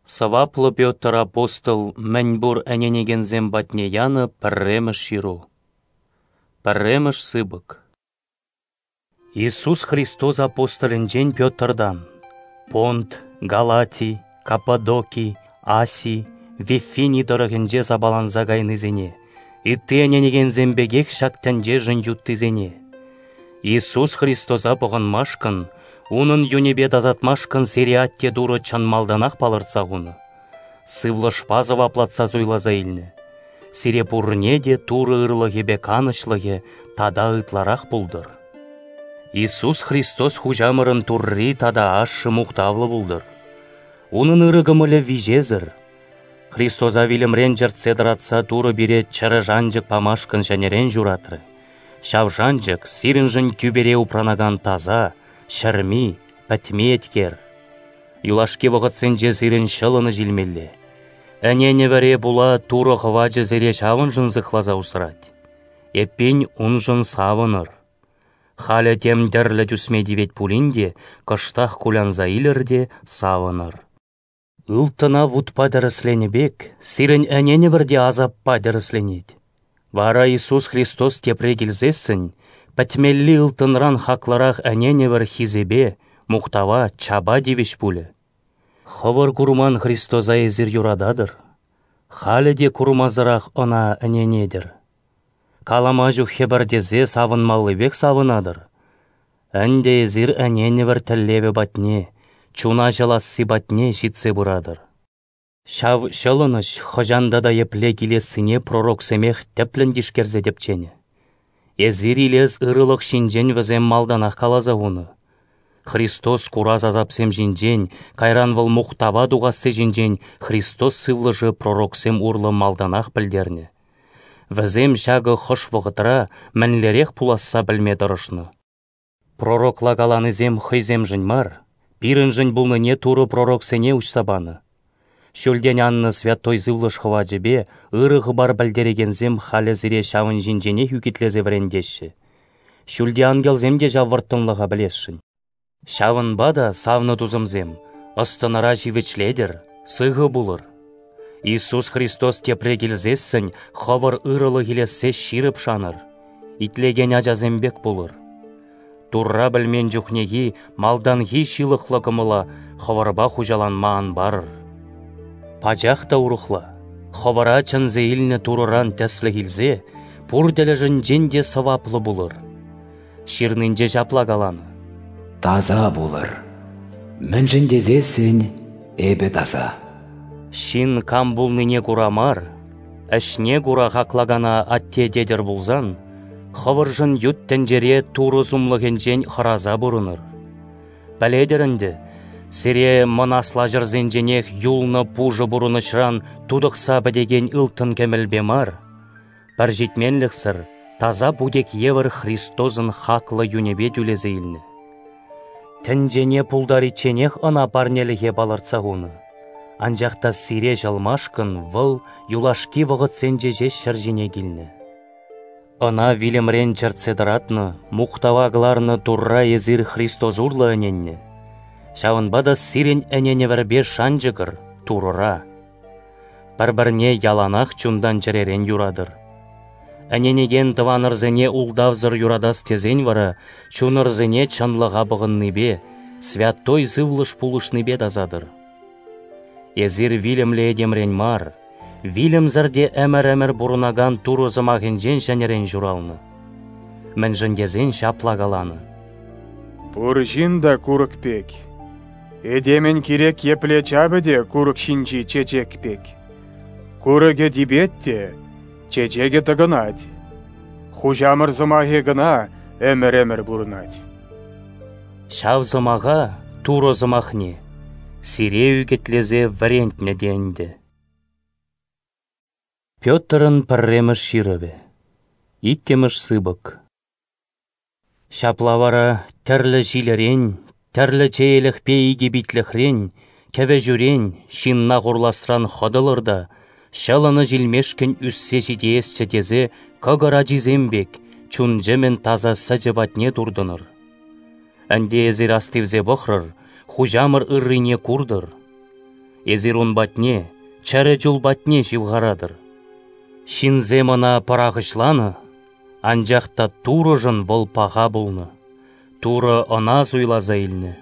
Саваплы Петр апостол мәнбур әненеген батне яны пірреміш ширу. Пірреміш сыбык. Иисус Христос апостолінжен Петрдан, Понт, Галати, Каппадоки, Аси, Вифини дырығынже забаланза гайнызене, итті әненеген зембегек шактанже жын юттызене. Иисус Христоза бұғын машқын, унын юнебет азатмашкын сериатте дуры чанмалданақ палыртсағуны. Сывлы шпазы ваплатса зуйлаза илні. Сирепурне де туры ырлығы бе канышлығы тада ытларақ бұлдыр. Иисус Христос хужамырын турри тада ашы мұқтавлы бұлдыр. Унын ырығымылы вижезір. Христоза вилімрен жыртседіратса туры бире чыры жанжық памашкын жәнерен журатры. Шав жанжық сирін жын тюбере упранаган таза, шырми, пәтме еткер. Юлашке вғытсын жезірін шылыны жилмелі. Әнені вәре бұла туры ғыва жезіре шавын жын зықлаза ұсырат. Эппен ұн жын савыныр. Халі тем дәрлі түсмедивет пулінде, кыштақ кулянза илірде савыныр. Үлтына вұтпа дәріслене бек, сирін әнені вірде азаппа дәрісленет. Вара Иисус Христос тепре келзесін, пәтмелі ұлтынран хақларақ әненевір хизебе, мұқтава, чаба девеш пулі. Ховыр күрман Христоза езір юрададыр. Халі де күрмазырақ она әненедір. Каламажу хебардезе савынмалы бек савынадыр. Әнде езір әненевір тәллеве батне, чуна жаласы батне житсе бұрадыр. Шав шылыныш хожандада епле келесіне пророк семех тәпліндішкерзе депчені. Езір илес ырылық шинжен візем малданақ қалаза уны. Христос кураз азапсем жинжен, кайран выл мұқтава дуғасы жинжен, Христос сывлыжы пророксем урлы малданақ білдерні. Візем шағы хош вғытыра мәнлерек пуласса білме дұрышны. Пророкла галанызем хыйзем жынмар, пирін жын бұлны не туры пророксене ұшсабаны. Шөлден анны святой зывлыш хываджебе, ырығы бар білдерегензем халі зіре шавын жинжене хүкетлезе врендеші. Шөлде ангелземде жаввырттынлыға білесшін. Шавын бада савны тузымзем, ыстыныра живечледер, сығы бұлыр. Иисус Христос тепре келзессін, хавыр ырылы келесе ширып шаныр. Итлеген ажазембек бұлыр. Турра білмен жүхнеги, малданги шилықлығымыла, хавырба хужаланмаан барыр. Пачақта урухла, ховара чынзе илні турыран тәслі келзе, пұрделі жынженде саваплы бұлыр. Ширнынже жапла қаланы. Таза бұлыр. Мін жіндезесін, әбі таза. Шин кам бұлныне күрамар, әшне күра қақлагана атте дедір бұлзан, ховыр жын юттен жере туры зумлығын хараза бұрыныр. Бәледерінді, сире манасла жырзенженех юлны пужы бұрынышран тудықса бәдеген ұлтын кәмілбемар. Бір жетменлік сыр, таза будек евір Христозын хақлы юнебе дүлезейліні. Тінжене пулдари ченех ана парнеліге балыртсағуны. Анжақта сире жалмашқын выл юлашки вғытсенже жеш шыржене келіні. Ана вилемрен жыртседіратны, мұқтавағыларны турра езір Христоз урлы әненні. Шавынбада сирен әнене вәрбе шанжығыр, турыра. Бір-бірне яланақ чундан жеререн юрадыр. Әненеген дыванырзене улдавзыр юрадас тезен вара, чунырзене чанлыға бұғынны бе, святой зывлыш пулышны бе дазадыр. Езір вилемле едемрен мар, вилемзірде әмір-әмір бұрынаган туры зымағынжен жәнерен журалны. Мен жындезен шаплагаланы. Пұржин да күрік пек. Эдемен керек епле чабыде күрік шинчи чечек пек. Күріге дебетте, чечеге тығынат. Хужамыр зымағы гына әмір-әмір бұрынат. Шав зымаға туры зымақне, сире үгетлезе варентне денді. Петрын пірреміш ширыве, иккеміш сыбык. Шаплавара тәрлі жилерен, тәрлі чейлік пейгі битліхрен, кәве жүрен, шинна ғурласран ходылырда, шалыны жилмешкен үссе жидеес чәтезе көгара жизембек, чун жемен таза сәжібатне турдыныр. Әнде езір астывзе бұқрыр, хужамыр ыррине курдыр. Езір он батне, чәрі жол батне живғарадыр. Шинзем ана парағышланы, анжақта туры жын вол паға болны, туры ана суйлаза илні.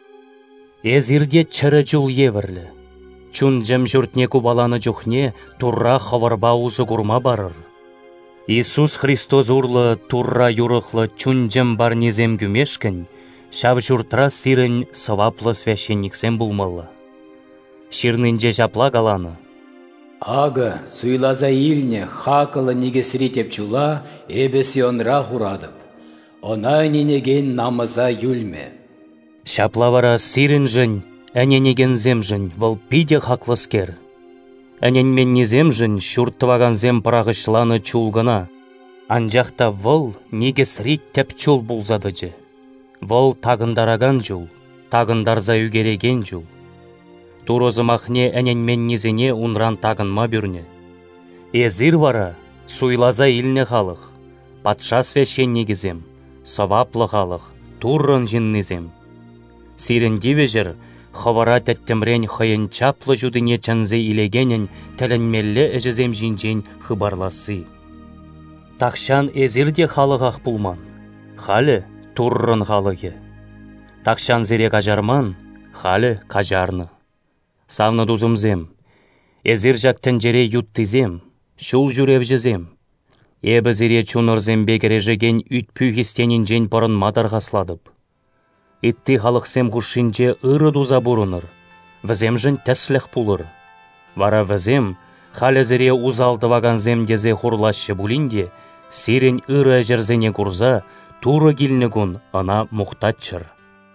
Езірде чәрі жол евірлі, чун жем жүртне кубаланы жүхне турра хаварба узы күрма барыр. Иисус Христос урлы турра юрықлы чун жем бар незем күмешкін, шав жұртра сирін сываплы священниксен булмалы. Ширнынже жапла галаны. Ага, суйлаза илне хакылы негесіри тепчула эбесі онра хурадып. Она ненеген намыза юлме. Шапла вара сирін жын, әненеген зем жын, вол пиде хаклыскер. Әненмен незем жын, шурттываган зем парағышланы чулгына. Анжақта вол негесіри тепчул булзадыжы. Вол тагындараган жул, тагындарза үгереген жул. Турозымахне әненмен незене унран тагынма бүрне. Езір вара, суйлаза илне халық, патша священнигізем, саваплы халық, туррын жиннезем. Сирен дивежір, хавара тәттімрен хайын чаплы жудыне чанзе илегенен тәлінмелі әжізем жинжен хыбарласы. Тақшан езірде халық ақ пулман, халі туррын халығы. Тақшан зере кажарман, халі кажарны. Савны дузымзем, езір жактен жере юттызем, шул жүревжізем. Эбі зере чунырзем бекережеген үтпүйхістенін жен порын мадар ғасладып. Итті халықсем құшынже ұры дуза бұрыныр, візем жын тәсліх пулыр. Вара візем, халі зере узалдываган земдезе хурлашы бұлінде, сирен ұры әжерзене күрза, туры келінігін ана мұқтатчыр.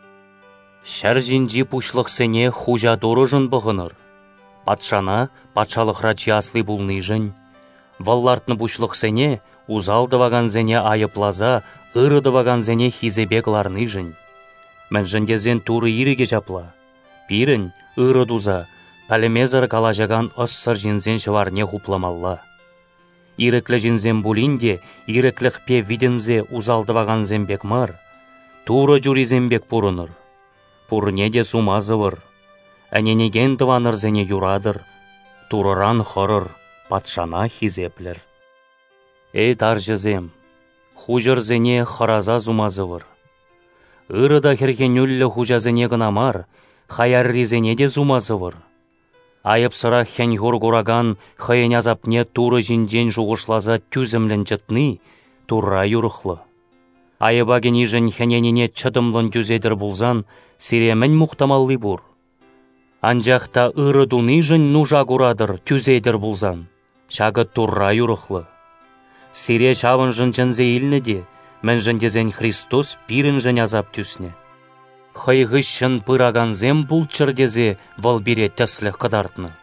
Шәр жинжи пушлықсене хужа дорожын бұғыныр. Патшана патшалықра чияслы бұлны жын. Валлартны пушлықсене узалдываган зене айыплаза, ұрыдываган зене хизебекларны жын. Мен жындезен туры иреге жапла. Пирін, ұрыдуза, пәлемезір калажаган ыссыр жинзен шыварне хупламалла. Иреклі жинзен бұлінде, иреклік пе видензе узалдываган зембек мар. Туры жүри зембек бұрыныр. Пурне де сумазывыр, әненеген тываныр зене юрадыр, турыран хорыр, патшана хизеплер. Эй таржызем, хужыр зене хараза зумазывыр. Ырыда херген үлі хужа зене гынамар, хаярри зене де зумазывыр. Айып сыра хен гургураган хайын азапне туры жинжен жуғышлаза түзімлін жытны, турра юрықлы. Айыбаген ижін хененіне чыдымлын түзедір бұлзан, сиремен мұқтамалли бұр. Анжақта ұрыдуны жын нужа құрадыр түзедір бұлзан, шағы турра юрықлы. Сире шавын жын жынзе илні де, мен жындезен Христос пирін жын азап түсіне. Хайғы шын пыраган зем бұл чырдезе вал бире тәслі қыдартны.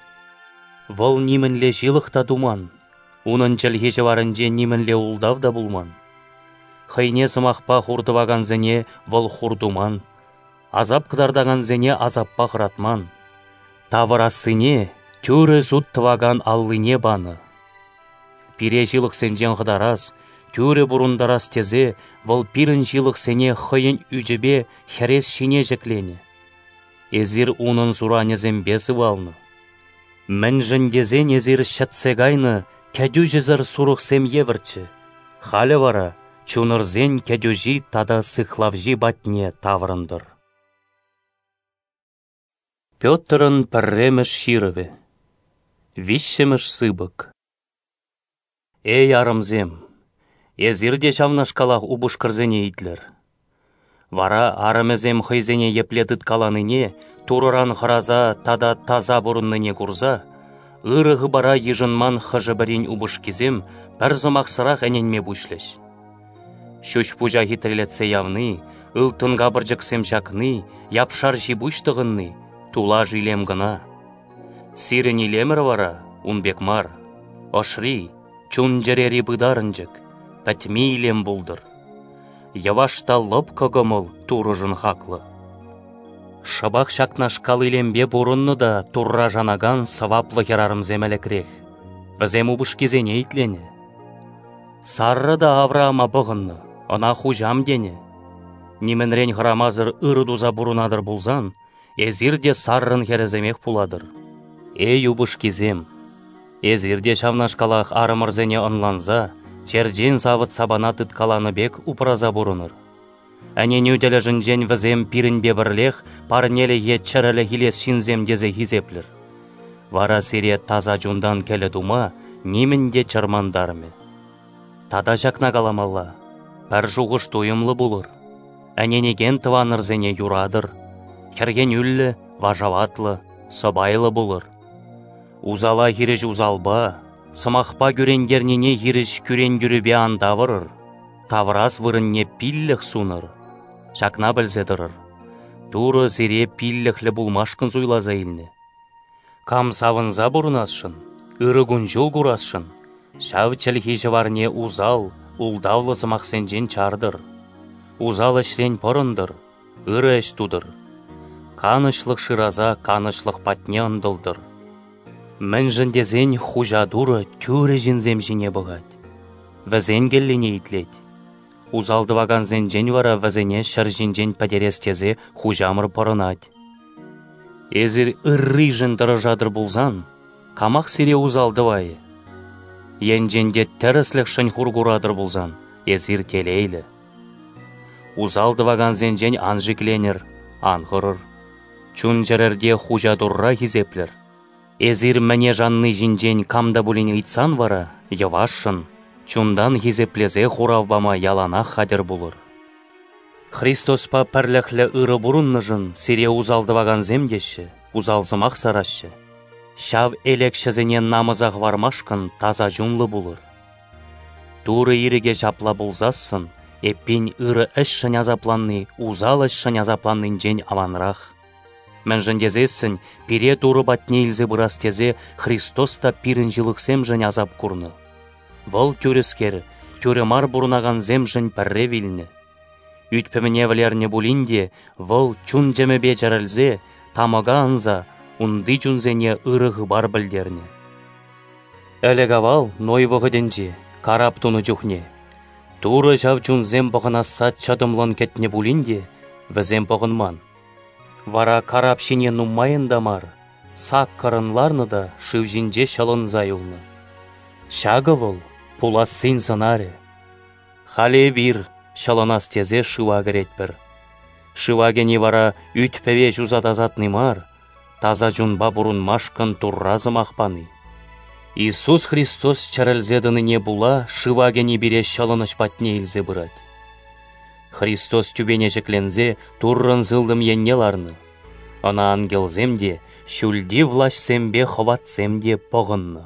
Вал нимінле жылықта думан, унын чілгеші варынже нимінле улдавда бұлман. Хайне сымақпа хурдываган зене вол хурдуман, азап кыдардаган зене азаппа хыратман. Тавырасыне түрі суттываган аллыне баны. Пире жылық сенжен хыдарас, түрі бұрындарас тезе, вол пирін жылық сене хайын үжібе херес шине жеклене. Эзір унын суране зембесі валны. Мен жындезен езір шатсегайны, кәдю жезір сурух сем евірчі. Халі вара, чунырзен кәдюжи тада сықлавжи батне таврындыр. Петрын пірреміш ширыве, вишшеміш сыбык. Эй арымзем, езірде шавнашкалақ убышкырзене итлер. Вара арымезем хайзене еплетіт каланыне, турыран хыраза тада таза бұрынныне курза, ырығы бара ежынман хыжы бірін убышкизем, пір зымақсырақ әненме бұшлеш. Шуш пужа хитрелетсе явны, ылтынға біржіксем шакны, япшар жибуштығынны, тула жилем гына. Сирен илемір вара, унбек мар, ошри, чун жерери бұдарынжык, пәтми илем бұлдыр. Явашта лып көгіміл турыжын хақлы. Шабақ шакнашкал илембе бұрынны да турра жанаган саваплы херарым земелекрех. Візем убышкизене итлене. Сарры да Авраама бұғынны, ана хужам дене. Нименрен храмазыр ырыдуза бұрынадыр бұлзан, езірде саррын хереземек пуладыр. эй убыш кизем. Эзирде шавнашкалах арымырзене онланза, черден савыт сабана тыткаланы бек упраза бурыныр. Әне нөделі жынжен візем пирін бебірлех, парнелі ет чарылы хилес шинзем дезе хизеплер. Вара сире таза жундан келі дума, немінде чармандарымы. Тада жақна каламалла, пәр жуғыш туйымлы булыр. Әненеген тыванырзене юрадыр, херген үллі, важаватлы, собайлы булыр. Узала хиріш узалба, сымақпа күренгернене хиріш күрен күрібе андавырыр. Таврас вырынне пилліх суныр, шакна білзедірір. Туры зире пилліхлі булмашқын зуйлаза илні. Кам савынза бұрынасшын, ырыгун жол курасшын. Шав чәлхежі варне узал, улдавлы сымақсенжен чардыр. Узал ішрен порындыр, ыры әш тудыр. Канышлық шыраза, канышлық патне ындылдыр. Мен жіндезен хужадуры түрі жінзем жіне бұғад. Візен келлене итлет. Узалдываган зенжен вара візене шаржинжен падерестезе хужамыр порынад. Эзір ырры жындыры жадыр бұлзан, камақ сире узалдывайы. Енженде тәріслік шын хургурадыр бұлзан, эзір телейлі. Узалдываган зенжен анжикленер, анғырыр. Чун жерерде хужадурра хизеплер. Эзір мәне жанны жинжен камда бұлін итсан вара, явашшын. Чундан хизеплезе хуравбама ялана хадыр булыр. Христоспа пәрліхлі ыры бұрынныжын сире узалдываган земдеші, узалзымақ сарашы. Шав элекшізінен намызақ вармашқын таза жунлы булыр. Туры ириге жапла бұлзасын, эппен ыры әшшін азапланны, узал әшшін азапланнын жен аванрақ. Мен жындезесін, пире туры батне илзе бұрастезе Христоста пирін жылықсем жын азап курны. Вол түріскер, түрімар бұрынаған земжін пәрре вилні. Үтпіміне вілеріне бұлінде, вол чун жемебе жарылзе, тамага анза, унды жүнзене ырығы бар білдеріне. Әлігавал нойвығыденже, карап туны жүхне. Туры жав жүнзем бұғына сат чадымлан кетіне бұлінде, візем бұғынман. Вара карап шине нумайын дамар, сақ қарынларны да шывжинже шалынза юлны. Шағы вол, пула сын санаре. Хале бир, шаланас тезе шыва керет бір. Шывагені вара үтпеве жузатазатны мар, таза жунба бұрын машқын турразы мақпаны. Иисус Христос чарылзедіні не була, шывагені бире шаланыш патне илзе бұрад. Христос түбене жеклензе туррын зылдым еннеларны. Ана ангелземде, шүлде влашсембе ховатсемде поғынны.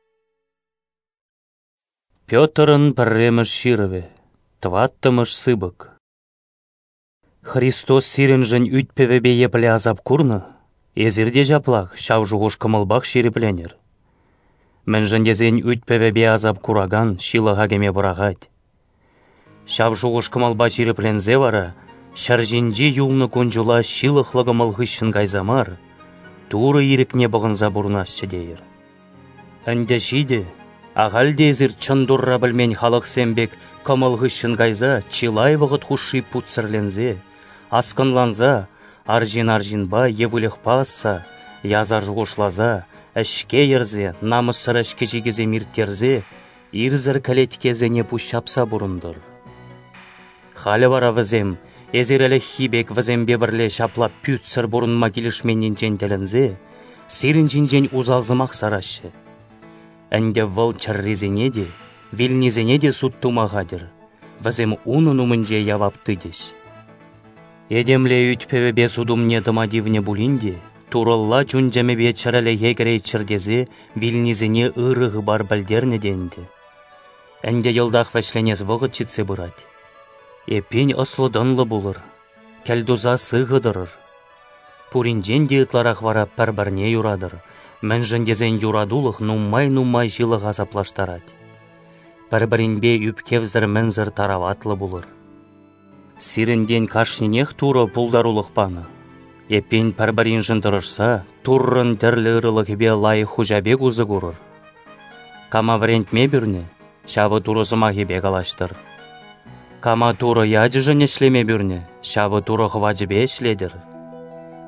Петрын пірреміш ширыве, тваттымыш сыбык. Христос сиренжін үтпевебе епле азап курны, езірде жаплақ, шав жуғыш кымылбақ ширіпленер. Мен жындезен үтпевебе азап кураган, шилыға кеме бұрағад. Шав жуғыш кымылба ширіплензе вара, шаржинже юлны конжула шилықлығы мылғышын гайзамар, туры ирікне бұғынза бұрынасчы дейір. Әндешиде, ағалде зір чындурра білмен халық сенбек кымылғышын гайза чилай вғыт хуши путсырлензе, аскынланза, аржин-аржинба евылық пасса, язар жуғышлаза, әшке ерзе, намысыр әшке жегезе миртерзе, ирзір кәлеткезене пұшапса бұрындыр. Халі вара візем, Эзерелі хибек візембе бірле шаплап пүтсір бұрынма келішменен жентелінзе, сирін жинжен узалзымақ сарашы. Әнде выл чаррезене де, вилнезене де суттумағадыр, візем унын умынже явапты деш. Едемле үтпевебе судумне дымадивне бұлінде, турылла жүнжемебе чарелі егірей чырдезе, вилнезене ырығы бар білдерне денді. Әнде елдақ вәшленез вғыт читсе бұрад. Эпен ослыдынлы булыр, кәлдуза сығыдырыр. Пуринжен де ытларақ вара пәрбірне юрадыр, мен жындезен юрадулық нуммай-нуммай жылы ғазаплаштарад. Пәрбірінбе үпкевзір мінзір тараватлы булыр. Сирінден кашненех туры пулдарулық паны. Эпен пәрбірін жындырышса, туррын дірлі ырылығыбе лайы хужабек ұзы көрір. Кама врентме бүрні, шавы турызымағыбе қалаштыр. Кама туры яджы жын ішлеме бүрні, шавы туры ғваджыбе ішледір.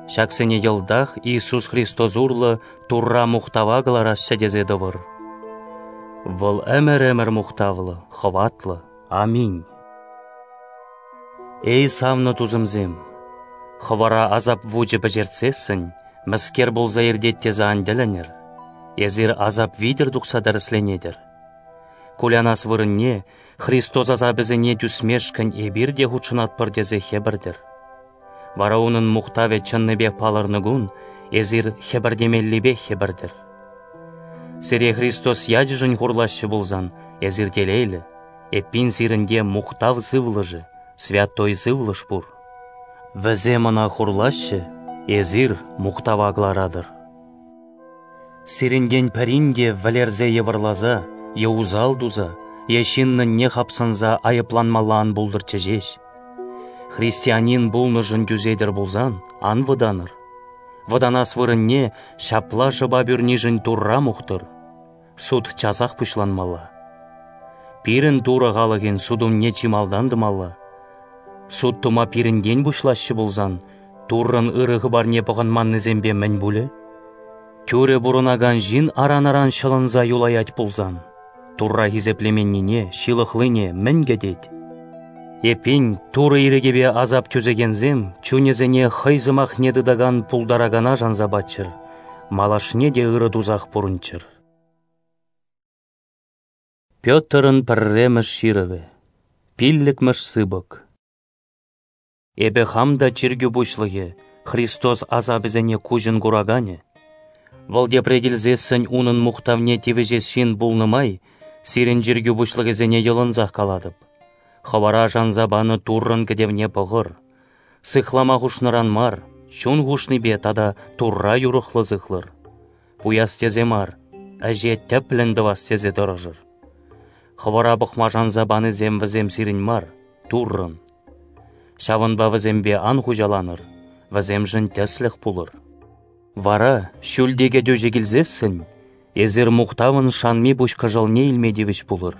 Шаксене йылдах Иисус Христос урлы турра мухтава кыларас шәдезедовыр. Вăл әмір мухтавлы, хыватлы. Аминь. Эй савны тузымзем, хывара азап вучы бәжерцесін, мәскер болза ердеттезі анделенер, езір азап видер дұқса дәрісленедір. Кулянас вырынне, Христос азабызыне дүсмешкін ебірде хучынат бірдезе хебірдір. Вара оның мұқтаве чынныбек палырныгун, езір хебірдемеллебе хебірдір. Сире Христос ядыжын хурлашы болзан, езір делейлі, эппин сирінде мұқтав зывлыжы, святой зывлыш бұр. Візе мына хурлашы, езір мұқтавагларадыр. Сиренден пәрінде вәлерзе еварлаза, еузал дуза, ешіннің не хапсынза айыпланмалан бұлдыр чежеш. Христианин бұлныжын дүзедір болзан, ан вăданыр. Вăданас вырынне шапла жыба бүрнежін турра мұқтыр. Суд часақ пұшланмала. Пирін тура қалыген судым не чималдандымала. Суд тума пирінден бұшлашы болзан, туррын ырығы бар не бұғынман нізембе мән бұлі. Тюре бұрынаган жин аран-аран шылынза юлаят болзан. Турра хизеплеменніне, шилықлыне мән гедет. Епин туры ирегебе азап төзегензем, чунезене хайзымақ недыдаган пулдарагана жанза батчыр, малашне де ыры дузақ бұрынчыр. Пётрын пірреміш ширыве, пиллікміш сыбык. Эбе хамда чиргю бұшлығы, Христос азабызене кужын гурагане. Валде преділзесін унын мұқтавне тевежесшін бұлнымай, сирен жиргю бұшлығызене елынзақ каладып. Хавара жанзабаны туррын кедевне пығыр. Сықлама хушныран мар, чун хушны бе тада турра юрықлы зықлыр. Пуяс тезе мар, әже тәплінді вас тезе дұрыжыр. Хавара бұқма жанзабаны зем сирен мар, туррын. Шавынба візембе ан хужаланыр, візем жын тәслік пулыр. Вара, шүлдеге дөжегілзесін, езір мұқтавын шанми бұшқа жылне илмедевіш пулыр.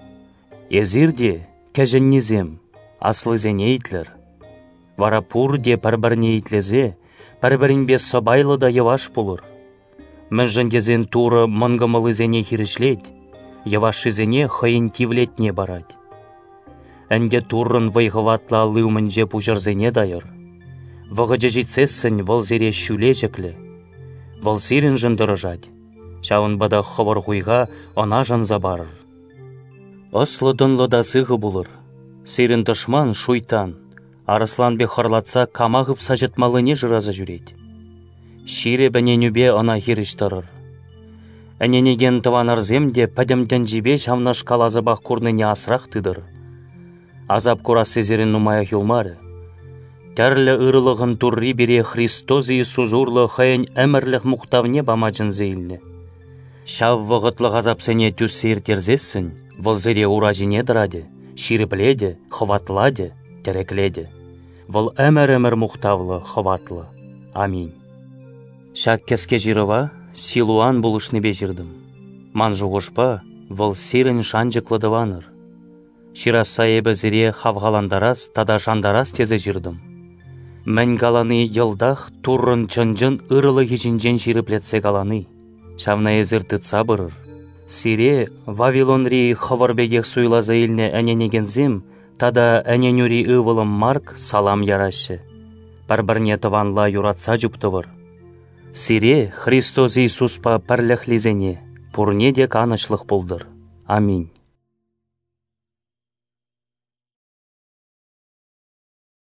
Езірде, кәжіннезем, аслызене итлер. Вара пурде пәрбірне итлезе, пәрбірінбе собайлы да еваш пулыр. Мен жындезен туры мұнгымылызене хиришлет, евашызене хайын тивлетне барад. Әнде туррын вайғыватла лыумынже пужырзене дайыр. Вғыжы житсесін выл зере шүле жеклі. Выл сирен жындырыжад. Шауын бада хывыр хуйға она жанза барыр. Ослы-дынлы да сығы бұлыр. Сирен дышман шуйтан. Арыслан бе хырлатса камағып сажытмалыне жыразы жүрет. Шире бәненюбе она хиріштырыр. Әненеген тыванар земде пәдімден жібе шамнаш калазы бақ курныне асрақ тыдыр. Азап кура сезерін нумая юлмары. Тәрлі ырылығын турри бере Христос Иисус урлы хайын әмірлік мұқтавне бамажын зейлі. Шав вғытлы ғазап сене түс сейір терзесін, выл зіре уражине дырады, ширіпледі, хыватлады, терекледі. Выл әмір мұқтавлы, хыватлы. Аминь. Шак кеске жирыва, силуан бұлышны бежірдім. Ман жуғышпа, выл сирін шанжықлыдываныр. Шираса ебі зіре хавғаландарас, тада шандарас тезе жирдім. Мән галаны йылдах туррын чынжын ырылы хижінжен жиріплетсе галаны. Шавна езір тытса бұрыр. Сире Вавилонри хывырбегек суйлаза илне әненегензем, тада әненюри ывылым марк салам ярашы. Барбарне тыванла юратса жүптывыр. Сире Христос Иисуспа пәрліхлизене, пурне де канышлық бұлдыр. Аминь.